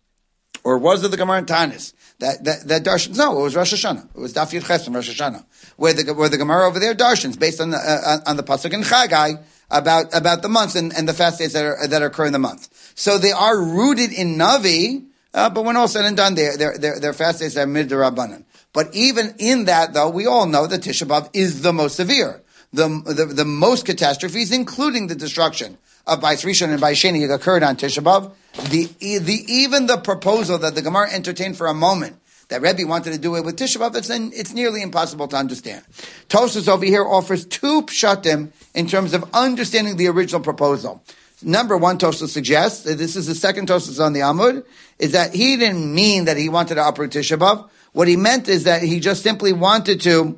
or was it the Gemara in Tanis? That, that, that Darshan, no, it was Rosh Hashanah. It was Daf Yud Ches in Rosh Hashanah. Where the, where the Gemara over there, Darshans, based on the, uh, on the Pasuk in Chagai, about, about the months and, and the fast days that are, that occur in the month. So they are rooted in Navi, uh, but when all said and done, their, their, their, their fast days are mid-Rabbanan. But even in that, though, we all know that Tisha B'Av is the most severe. The, the, the most catastrophes, including the destruction of Bais Rishon and Bais Sheni, occurred on Tisha B'Av. The, the, even the proposal that the Gemara entertained for a moment, that Rebbe wanted to do it with Tisha B'Av, it's, it's nearly impossible to understand. Tosfos over here offers two pshatim in terms of understanding the original proposal. Number one, Tosfos suggests, that this is the second Tosfos on the Amud, is that he didn't mean that he wanted to uproot Tisha B'Av. What he meant is that he just simply wanted to,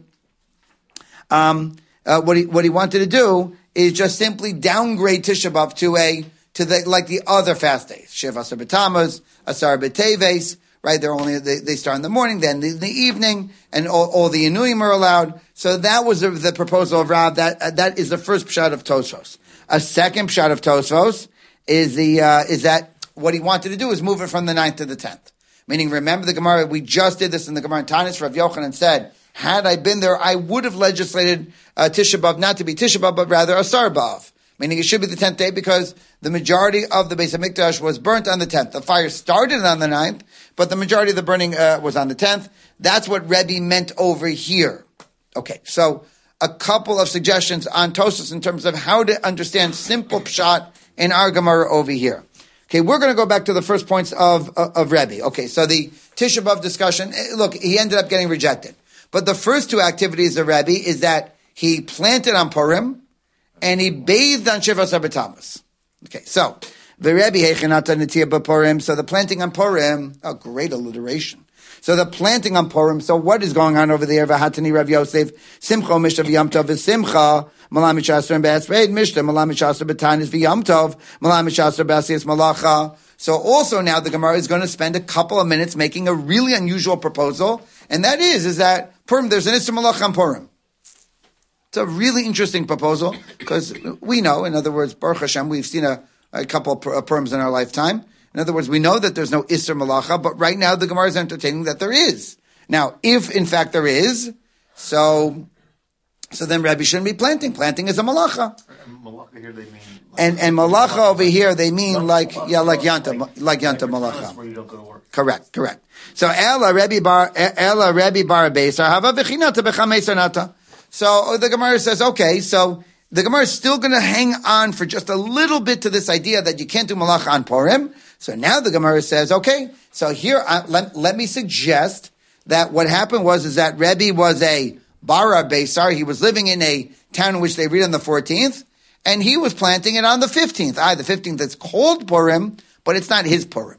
um, uh, what he, what he wanted to do is just simply downgrade Tisha B'Av to a, to the, like the other fast days. Shiv Asar B'Tammuz, Asar B'Teves, right? They're only, they, they start in the morning, then in the evening, and all, all the Inuyim are allowed. So that was the, the proposal of Rav. That, uh, that is the first pshat of Tosfos. A second pshat of Tosfos is the, uh, is that what he wanted to do is move it from the ninth to the tenth. Meaning, remember the Gemara, we just did this in the Gemara in Tanis, Rav Yochanan said, had I been there, I would have legislated uh, Tisha B'Av not to be Tisha B'Av, but rather Asar B'Av. Meaning it should be the tenth day because the majority of the Beis HaMikdash was burnt on the tenth. The fire started on the ninth, but the majority of the burning uh, was on the tenth. That's what Rebbe meant over here. Okay, so a couple of suggestions on Tosfos in terms of how to understand simple pshat in our Gemara over here. Okay, we're going to go back to the first points of, of, of Rebbe. Okay, so the Tisha B'Av discussion, look, he ended up getting rejected. But the first two activities of Rebbe is that he planted on Purim, and he bathed on Shiv Asar B'Tammuz. Okay, so, the Rebbe Hechinata Netiyah B'Purim, so the planting on Purim, oh, great alliteration. So the planting on Purim, so what is going on over there? V'hatani Rav Yosef, Simcha Mishta V'Yam Tov V'Simcha, Malam Mishasar and B'Atzreid Mishta, Malam Mishasar B'Tanis V'Yam Tov, Malam Mishasar B'Asiyas Malacha. So also now the Gemara is going to spend a couple of minutes making a really unusual proposal, and that is, is that Purim, there's an Isser Malacha on Purim. It's a really interesting proposal, because we know, in other words, Baruch Hashem, we've seen a, a couple of Purims in our lifetime. In other words, we know that there's no Isser Malacha, but right now the Gemara is entertaining that there is. Now, if in fact there is, so so then Rabbi shouldn't be planting. Planting is a Malacha. And Malacha here they mean... And and Malacha over here they mean like, yeah, like Yanta, like Yanta Malacha. Where you don't go to work. Correct, correct. So, Ela Rabbi Bar, Ela Rabbi Bar Beisar, Hava V'chinata B'chameisar Nata. So the Gemara says, okay, so the Gemara is still going to hang on for just a little bit to this idea that you can't do Malacha on Purim. So now the Gemara says, okay, so here, uh, let, let me suggest that what happened was, is that Rebbe was a Bara Beisar. He was living in a town in which they read on the fourteenth, and he was planting it on the fifteenth. Ah, the fifteenth, it's called Purim, but it's not his Purim.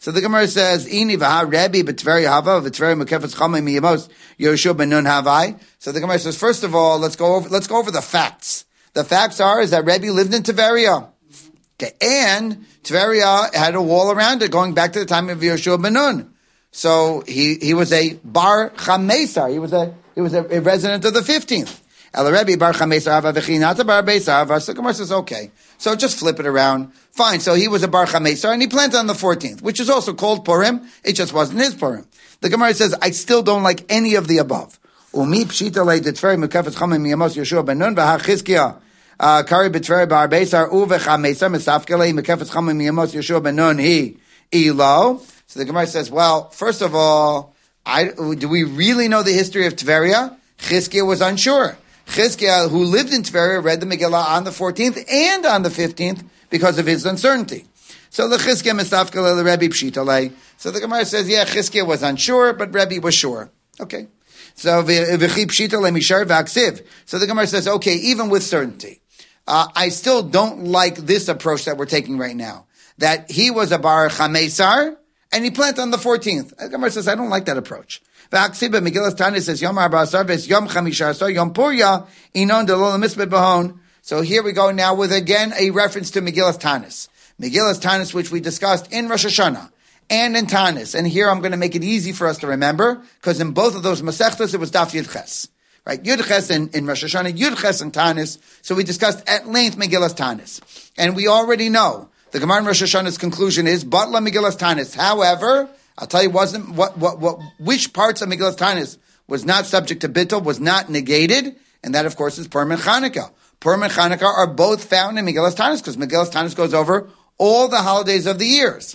So the Gemara says, "Ini v'ha Rebbe b'Tveria hava v'Tveria mekefetz chamay miyamos Yehoshua ben Nun havai." So the Gemara says, first of all, let's go over let's go over the facts. The facts are is that Rebbe lived in Tveria, okay, and Tveria had a wall around it going back to the time of Yehoshua ben Nun. So he he was a bar chamesar. He was a he was a, a resident of the fifteenth. El Rebbe bar chamesar hava v'chinata bar beisar hava. So the Gemara says, okay, so just flip it around. Fine, so he was a bar chamesar, and he planted on the fourteenth, which is also called Purim. It just wasn't his Purim. The Gemara says, I still don't like any of the above. Umi pshita le detferi mekafetz chamay miyamos Yehoshua ben Nun v'ha Chizkiah kari betferi bar beisar uve chamesar mesafkele mekafetz chamay miyamos Yehoshua ben Nun he ilo. So the Gemara says, well, first of all, I, do we really know the history of Tveria? Chizkiah was unsure. Chizkiah, who lived in Tveria, read the Megillah on the fourteenth and on the fifteenth because of his uncertainty. So the Chizkiah mistafkel the Rebbe pshitale. So the Gemara says, yeah, Chizkiah was unsure, but Rebbe was sure. Okay. So v'chi pshitale mishar v'aksiv. So the Gemara says, okay, even with certainty, uh, I still don't like this approach that we're taking right now. That he was a bar chamesar, and he planted on the fourteenth. The Gemara says, I don't like that approach. V'aksiv Megillas Tanya says, Yom Arba Asar v'es Yom Chamisha Asar Yom Purya inon delol misbet bahon. So here we go now with, again, a reference to Megillas Tanis. Megillas Tanis, which we discussed in Rosh Hashanah and in Tanis. And here I'm going to make it easy for us to remember, because in both of those Masechtas, it was Daf Yud Ches. Right? Yud Ches in, in Rosh Hashanah, Yud Ches in Tanis. So we discussed at length Megillas Tanis. And we already know, the Gemara in Rosh Hashanah's conclusion is, Batla Megillas Tanis. However, I'll tell you wasn't, what, what, what, which parts of Megillas Tanis was not subject to Bittul, was not negated, and that, of course, is Purim and Chanukah. Purim and Chanukah are both found in Megillas Tanis, because Megillas Tanis goes over all the holidays of the years.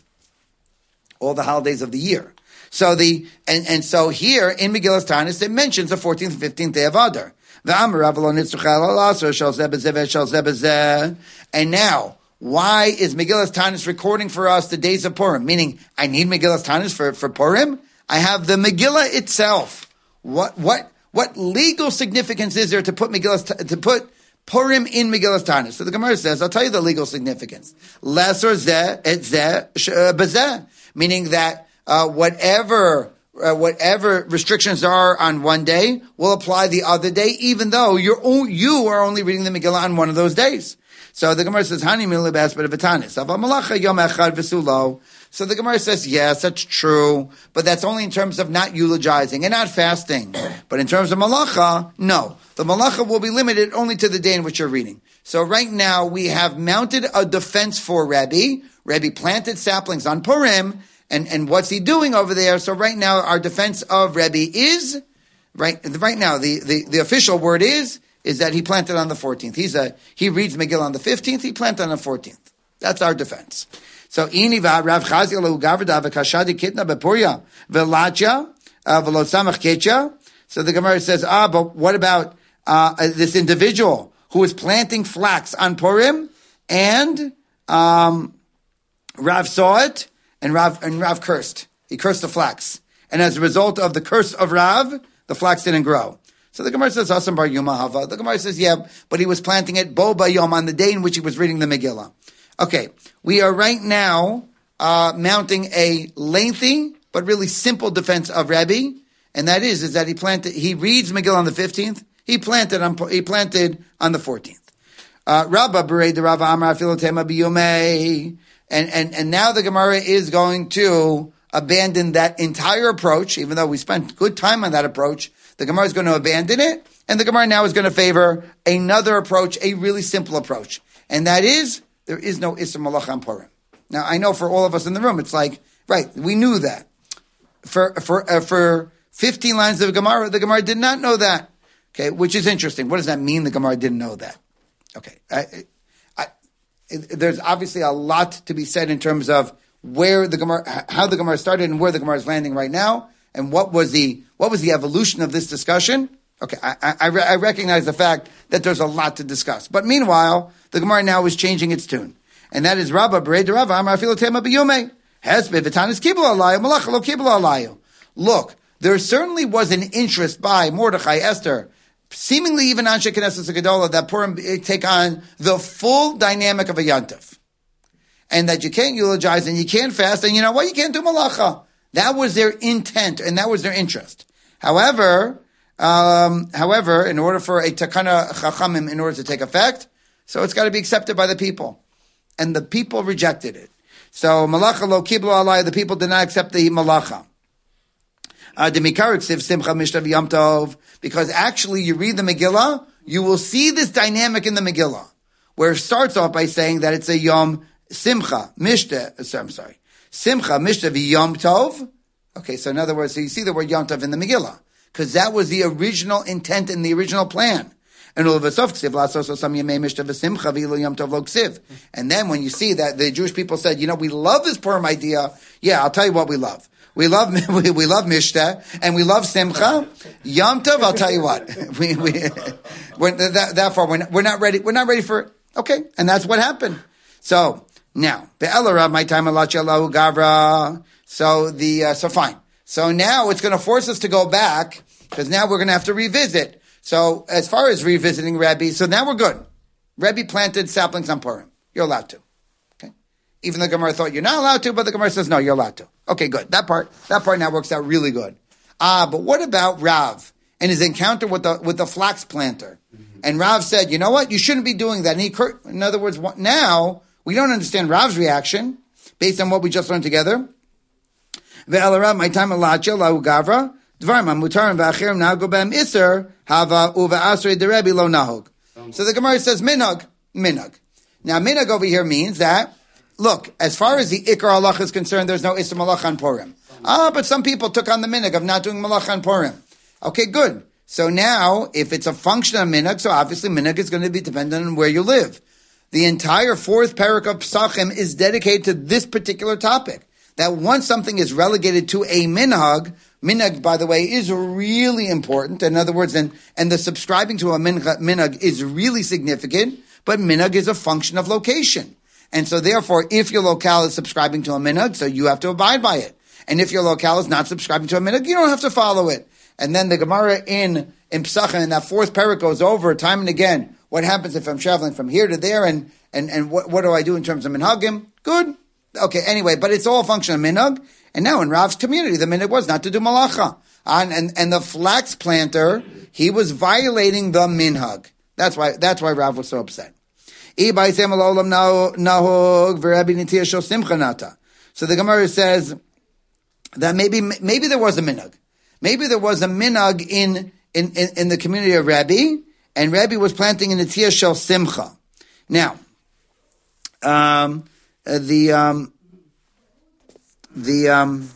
All the holidays of the year. So the, and, and so here in Megillas Tanis, it mentions the fourteenth and fifteenth day of Adar. And now, why is Megillas Tanis recording for us the days of Purim? Meaning, I need Megillas Tanis for, for Purim? I have the Megillah itself. What, what, what legal significance is there to put Megillas, to put Purim in Megillas Tanis? So the Gemara says, I'll tell you the legal significance. Lesser zeh et zeh bezeh. Meaning that, uh, whatever, uh, whatever restrictions are on one day will apply the other day, even though you're, you are only reading the Megillah on one of those days. So the Gemara says, Hani milu b'asper v'tanis. Aval malacha yom echad v'sulo. So the Gemara says, yes, that's true, but that's only in terms of not eulogizing and not fasting. But in terms of malacha, no. The malacha will be limited only to the day in which you're reading. So right now, we have mounted a defense for Rebbe. Rebbe planted saplings on Purim, and, and what's he doing over there? So right now, our defense of Rebbe is, right, right now, the, the, the official word is, is that he planted on the fourteenth. He's a, he reads Megillah on the fifteenth, he planted on the fourteenth. That's our defense. So, ini va Rav Chazia lehu gavrda v'kashadi kitna b'purya v'latya v'lo samach ketya. So the Gemara says, ah, but what about uh, this individual who is planting flax on Purim, and um, Rav saw it, and Rav and Rav cursed. He cursed the flax, and as a result of the curse of Rav, the flax didn't grow. So the Gemara says, Asam bar Yuma Hava. The Gemara says, yeah, but he was planting it bo bayom on the day in which he was reading the Megillah. Okay, we are right now uh, mounting a lengthy but really simple defense of Rebbe, and that is is that he planted. He reads Megillah on the fifteenth. He planted on he planted on the fourteenth. Rabba bereid the Rabba Amar Filotema biyomei, and and and now the Gemara is going to abandon that entire approach, even though we spent good time on that approach. The Gemara is going to abandon it, and the Gemara now is going to favor another approach, a really simple approach, and that is. There is no Isser Malach on Purim. Now, I know for all of us in the room, it's like, right, we knew that. For for uh, for fifteen lines of Gemara, the Gemara did not know that. Okay, which is interesting. What does that mean, the Gemara didn't know that? Okay, I, I, it, there's obviously a lot to be said in terms of where the Gemara, how the Gemara started and where the Gemara is landing right now, and what was the what was the evolution of this discussion. Okay, I, I, I recognize the fact that there's a lot to discuss. But meanwhile, the Gemara now is changing its tune. And that is Rabba, Bereid Rabba, Amar Filotema B'yomei. Hesbe V'tanis Kibul Alayu, Malach Lo Kibul Alayu. Look, there certainly was an interest by Mordechai, Esther, seemingly even Anshe Knesset Gedolah, that Purim take on the full dynamic of a Yantif. and that you can't eulogize and you can't fast, and you know what? You can't do malacha. That was their intent, and that was their interest. However, um, however, in order for a takana chachamim, in order to take effect, so it's got to be accepted by the people. And the people rejected it. So, malacha lo kiblu alai, the people did not accept the malacha. Uh, because actually, you read the Megillah, you will see this dynamic in the Megillah, where it starts off by saying that it's a Yom Simcha, Mishta, sorry, I'm sorry, Simcha, Mishta v'Yom Tov. Okay, so in other words, so you see the word Yom Tov in the Megillah, because that was the original intent and the original plan. And then when you see that the Jewish people said, you know, we love this Purim idea, yeah, I'll tell you what we love. We love we, we love Mishta and we love Simcha. Yom Tov, I'll tell you what. we we we're, that, that far we're not, we're not ready. We're not ready for it. Okay, and that's what happened. So now be'elarav my time alachalahu gavra. So the uh, so fine. So now it's going to force us to go back because now we're going to have to revisit. So as far as revisiting Rebbe, so now we're good. Rebbe planted saplings on Purim. You're allowed to. Okay, even the Gemara thought you're not allowed to, but the Gemara says no, you're allowed to. Okay, good. That part, that part now works out really good. Ah, but what about Rav and his encounter with the with the flax planter? Mm-hmm. And Rav said, you know what? You shouldn't be doing that. And he, in other words, what, now we don't understand Rav's reaction based on what we just learned together. Ve'el my time alacha lahu gavra dvarim mutarim v'achirim nago b'hem iser hava uve'asrei derebi lo nahog. So the Gemara says minhag, minhag. Now minhag over here means that, look, as far as the Ikar halacha is concerned, there's no Isser Malacha on Purim. Ah, but some people took on the minhag of not doing Malacha on Purim. Okay, good. So now, if it's a function of minhag, so obviously minhag is going to be dependent on where you live. The entire fourth parak of Pesachim is dedicated to this particular topic. That once something is relegated to a minhag, minhag, by the way, is really important. In other words, and, and the subscribing to a minhag, minhag is really significant, but minhag is a function of location. And so therefore, if your locale is subscribing to a minhag, so you have to abide by it. And if your locale is not subscribing to a minhag, you don't have to follow it. And then the Gemara in, in Pesachim, in that fourth parak goes over time and again, what happens if I'm traveling from here to there, and, and, and what, what do I do in terms of minhagim? Good. Okay, anyway, but it's all a function of minhag. And now in Rav's community, the minhag was not to do malacha. And, and, and the flax planter, he was violating the minhag. That's why, that's why Rav was so upset. So the Gemara says that maybe maybe there was a minhag. Maybe there was a minhag in, in, in, in the community of Rabbi, and Rabbi was planting in the Tia Shel Simcha. Now, um, the um, the um,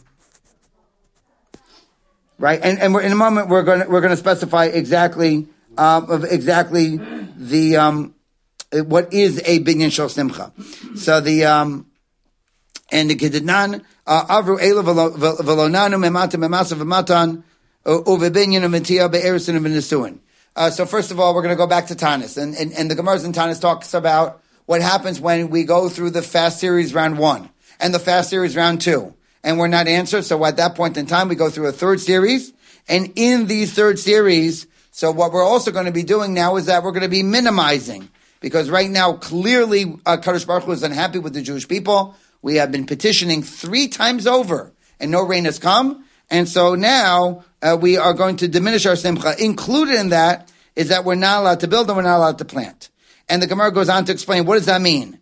right, and, and we're, in a moment we're going we're going to specify exactly uh, of exactly the um. what is a binyan shel simcha? So the um and the kedidnan avru ela velonanu memata memasa v'matan uvebinyan v'tia be'erisin v'nesuin. So first of all, we're going to go back to Tanis, and and, and the Gemara's in Tanis talks about what happens when we go through the fast series round one and the fast series round two, and we're not answered. So at that point in time, we go through a third series, and in these third series, so what we're also going to be doing now is that we're going to be minimizing. Because right now, clearly, uh, Kadosh Baruch Hu is unhappy with the Jewish people. We have been petitioning three times over, and no rain has come. And so now, uh, we are going to diminish our simcha. Included in that is that we're not allowed to build and we're not allowed to plant. And the Gemara goes on to explain, what does that mean?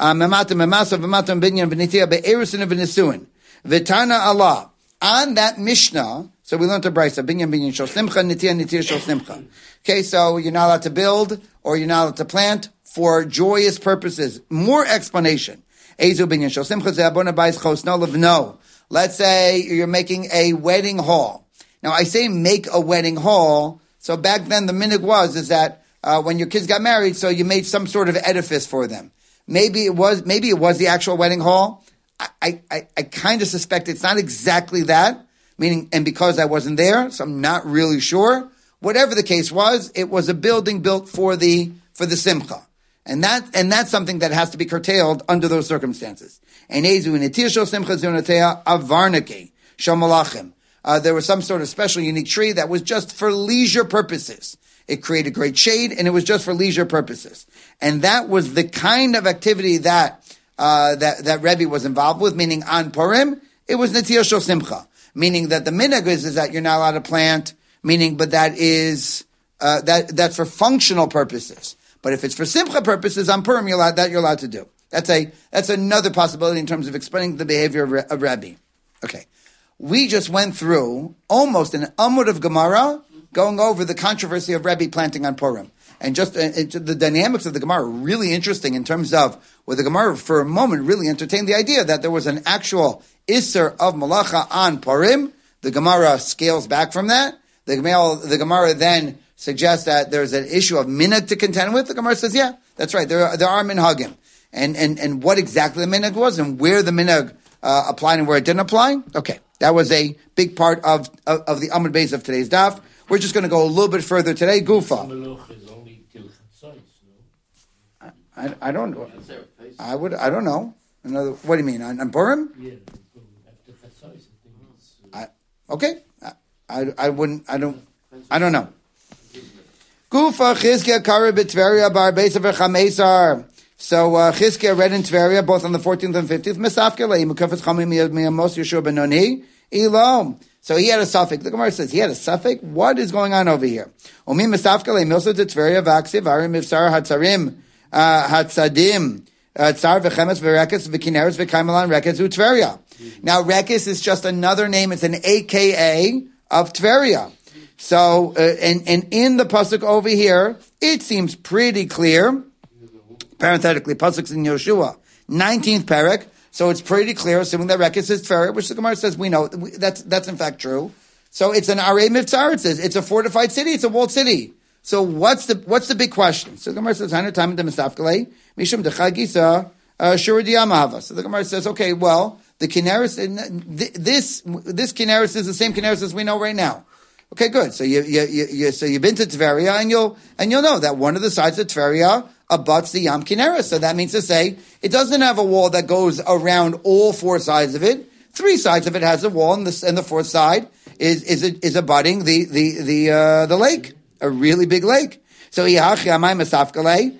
V'tana Allah. On that Mishnah, so we learned to Brisa, binyan binyan shel simcha, nitya nitya shel simcha. Okay, so you're not allowed to build or you're not allowed to plant for joyous purposes. More explanation. Ezu binyan shel simcha ze'abona bais chos no levno. Let's say you're making a wedding hall. Now I say make a wedding hall. So back then the minhag was is that uh, when your kids got married, so you made some sort of edifice for them. Maybe it was maybe it was the actual wedding hall. I I, I kind of suspect it's not exactly that. Meaning, and because I wasn't there, so I'm not really sure. Whatever the case was, it was a building built for the for the simcha, and that and that's something that has to be curtailed under those circumstances. And ezu nitya shel simcha zunatea avarnake shel malachim. There was some sort of special, unique tree that was just for leisure purposes. It created great shade, and it was just for leisure purposes. And that was the kind of activity that uh, that, that Rebbe was involved with, meaning on Purim, it was Netiyah Shel Simcha. Meaning that the minhag is, is that you're not allowed to plant, meaning, but that is, uh, that, that's for functional purposes. But if it's for Simcha purposes on Purim, you're allowed, that you're allowed to do. That's a, that's another possibility in terms of explaining the behavior of, of Rebbe. Okay. We just went through almost an Amud of Gemara going over the controversy of Rebbe planting on Purim. And just uh, it, the dynamics of the Gemara are really interesting in terms of where the Gemara for a moment really entertained the idea that there was an actual Isser of Malacha on Purim. The Gemara scales back from that. The Gemara, the Gemara then suggests that there's an issue of minhag to contend with. The Gemara says, yeah, that's right. There are, there are minhagim. And, and, and what exactly the minhag was and where the minhag uh, applied and where it didn't apply. Okay. That was a big part of, of, of the Amud Beis of today's daf. We're just going to go a little bit further today. Gufa. I, I don't know. I would. I don't know. Another. What do you mean on, on Purim? Yeah. I, okay. I, I. I wouldn't. I don't. I don't know. Gufa Chizkiah Kara b'Tveria bar Beisav Chamesar. So uh, Chizkiah read in Tveria both on the fourteenth and fifteenth. Mesafkelei mukafes chamim miyamos Yeshua benoni ilom. So he had a suffix. The Gemara says he had a suffix. What is going on over here? Omi mesafkelei milsa to Tveria vaksiv arim mivsar hatzarim. Uh, Hatzadim, Tzar v'chemes v'rekes v'kineres v'kaimalan rekes u'Tveria. Now, rekes is just another name. It's an A K A of Tveria. So, uh, and, and in the pasuk over here, it seems pretty clear. Parenthetically, pasuk's in Yoshua, nineteenth parak. So it's pretty clear, assuming that rekes is Tveria, which the Gemara says we know that's that's in fact true. So it's an Arei Mivtzar. It says it's a fortified city. It's a walled city. So what's the what's the big question? So the Gemara says, "Hanu time de misafkalei mishum dechagisa shuridiyamahava." So the Gemara says, "Okay, well, the Kineris, this this Kineris is the same Kineris as we know right now." Okay, good. So you you, you, you so you've been to Tveria and you'll and you'll know that one of the sides of Tveria abuts the Yam Kineris. So that means to say it doesn't have a wall that goes around all four sides of it. Three sides of it has a wall, and the and the fourth side is is is abutting the the the uh, the lake. A really big lake. So So the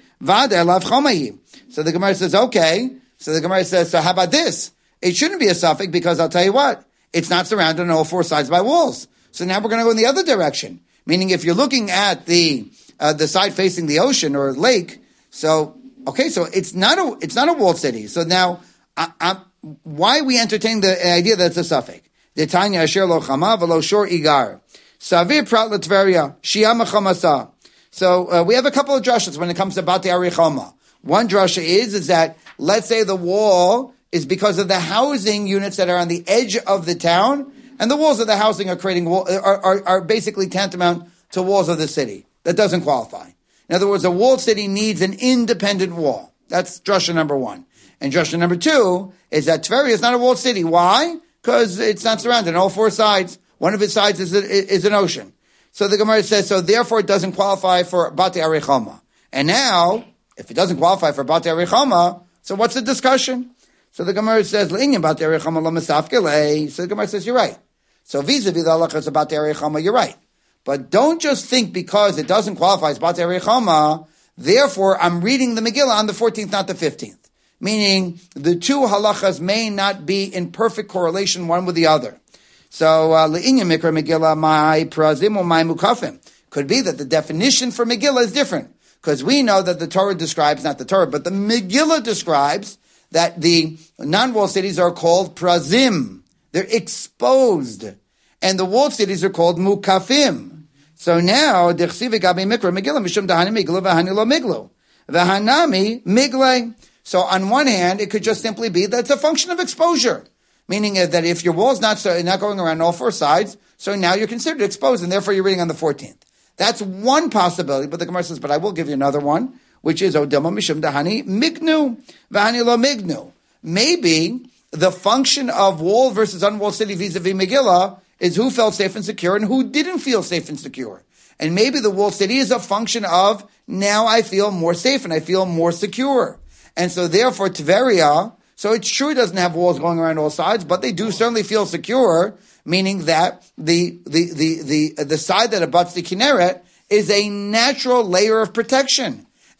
Gemara says, okay. So the Gemara says, so how about this? It shouldn't be a suffix because I'll tell you what, it's not surrounded on all four sides by walls. So now we're going to go in the other direction. Meaning if you're looking at the uh, the side facing the ocean or lake, so okay, so it's not a it's not a walled city. So now, I, I, why we entertain the idea that it's a suffix? Detanya asher lo chama v'lo shor igar. Savir prat l'Tveria, shiyama chamasa. So uh, we have a couple of drashas when it comes to Batei Arichoma. One drasha is, is that, let's say the wall is because of the housing units that are on the edge of the town, and the walls of the housing are creating wall, are, are, are basically tantamount to walls of the city. That doesn't qualify. In other words, a walled city needs an independent wall. That's drasha number one. And drasha number two is that Tveria is not a walled city. Why? Because it's not surrounded on all four sides. One of its sides is, a, is an ocean. So the Gemara says, so therefore it doesn't qualify for Batei Arichoma. And now, if it doesnesn't qualify for Batei Arichoma, so what's the discussion? So the Gemara says, L'inyan Batei Arichoma lo mesafkelei. So the Gemara says, you're right. So vis-a-vis the halachas of Batei Arichoma, you're right. But don't just think because it doesn't qualify as Batei Arichoma, therefore I'm reading the Megillah on the fourteenth, not the fifteenth. Meaning, the two halachas may not be in perfect correlation one with the other. So, le'inya mikra Megillah, my prazim or my mukafim. Could be that the definition for Megillah is different. Because we know that the Torah describes, not the Torah, but the Megillah describes that the non-walled cities are called prazim. They're exposed. And the walled cities are called mukafim. So now, dechsiv gabi mikra Megillah, mishum dahani miglu, v'hani lo miglu. V'hanami migle. So on one hand, it could just simply be that it's a function of exposure. Meaning that if your wall's not so, not going around all four sides, so now you're considered exposed, and therefore you're reading on the fourteenth. That's one possibility, but the Gemara says, but I will give you another one, which is Odama Mishum Dahani Mignu, Vahani Lo Mignu. Maybe the function of walled versus unwalled city vis-a-vis Megillah is who felt safe and secure and who didn't feel safe and secure. And maybe the walled city is a function of, now I feel more safe and I feel more secure. And so therefore Tveria, so it's true it doesn't have walls going around all sides, but they do certainly feel secure, meaning that the the the the, the side that abuts the Kinneret is a natural layer of protection.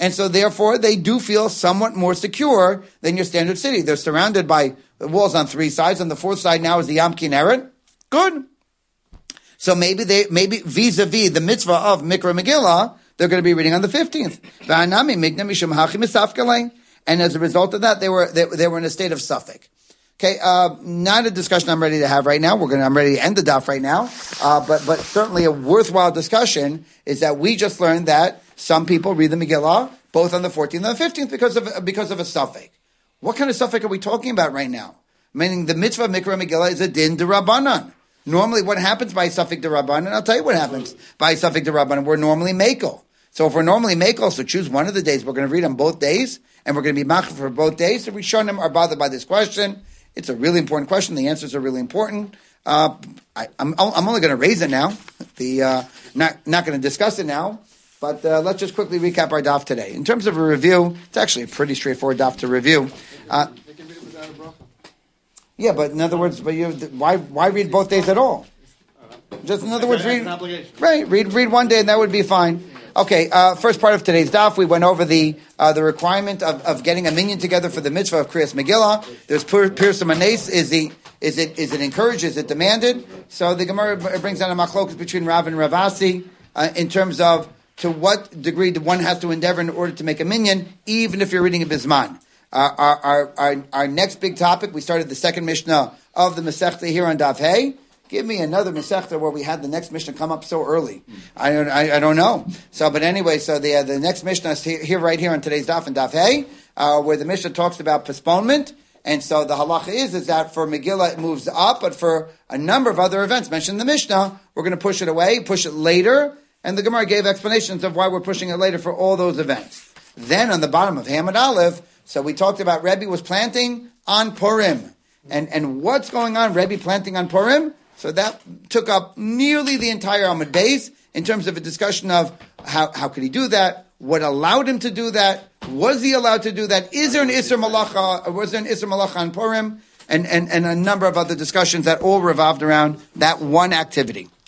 And so therefore they do feel somewhat more secure than your standard city. They're surrounded by walls on three sides. On the fourth side now is the Yam Kinneret. Good. So maybe they, maybe vis-a-vis the mitzvah of Mikra Megillah, they're going to be reading on the fifteenth. And as a result of that, they were, they, they were in a state of suffix. Okay, uh, not a discussion I'm ready to have right now. We're going to, I'm ready to end the daf right now. Uh, but, but certainly a worthwhile discussion is that we just learned that some people read the Megillah both on the fourteenth and the fifteenth because of, because of a suffix. What kind of suffix are we talking about right now? Meaning the mitzvah of Mikra Megillah is a din d'Rabbanan. Normally what happens by suffix d'Rabbanan, I'll tell you what happens by suffix d'Rabbanan. We're normally mekel. So if we're normally mekel, so choose one of the days. We're going to read on both days, and we're going to be machif for both days. So we Rishonim are bothered by this question. It's a really important question. The answers are really important. Uh, I, I'm, I'm only going to raise it now. The uh, not not going to discuss it now. But uh, let's just quickly recap our daf today. In terms of a review, it's actually a pretty straightforward daf to review. Uh, yeah, but in other words, but you, why why read both days at all? Just in other words, read right. Read read one day, and that would be fine. Okay, uh, first part of today's daf, we went over the uh, the requirement of, of getting a minyan together for the mitzvah of Kriyas Megillah. There's Pirsum Anes. Is the is it is it encouraged? Is it demanded? So the Gemara brings down a machlokas between Rav and Rav Asi uh, in terms of to what degree one has to endeavor in order to make a minyan, even if you're reading a bisman. Uh, our, our our our next big topic, we started the second Mishnah of the Masechta here on Daf Hey. Give me another Masechta where we had the next Mishnah come up so early. I don't, I, I don't know. So, but anyway, so the uh, the next Mishnah is here, here, right here on today's Daf and Daf Hey, uh, where the Mishnah talks about postponement. And so the halacha is, is that for Megillah it moves up, but for a number of other events mentioned in the Mishnah, we're going to push it away, push it later. And the Gemara gave explanations of why we're pushing it later for all those events. Then on the bottom of Hamad Aleph, so we talked about Rebbe was planting on Purim. And, and what's going on, Rebbe planting on Purim? So that took up nearly the entire Amud Beis in terms of a discussion of how, how could he do that? What allowed him to do that? Was he allowed to do that? Is there an Isser Malacha? Or was there an Isser Malacha on Purim? And, and, and a number of other discussions that all revolved around that one activity.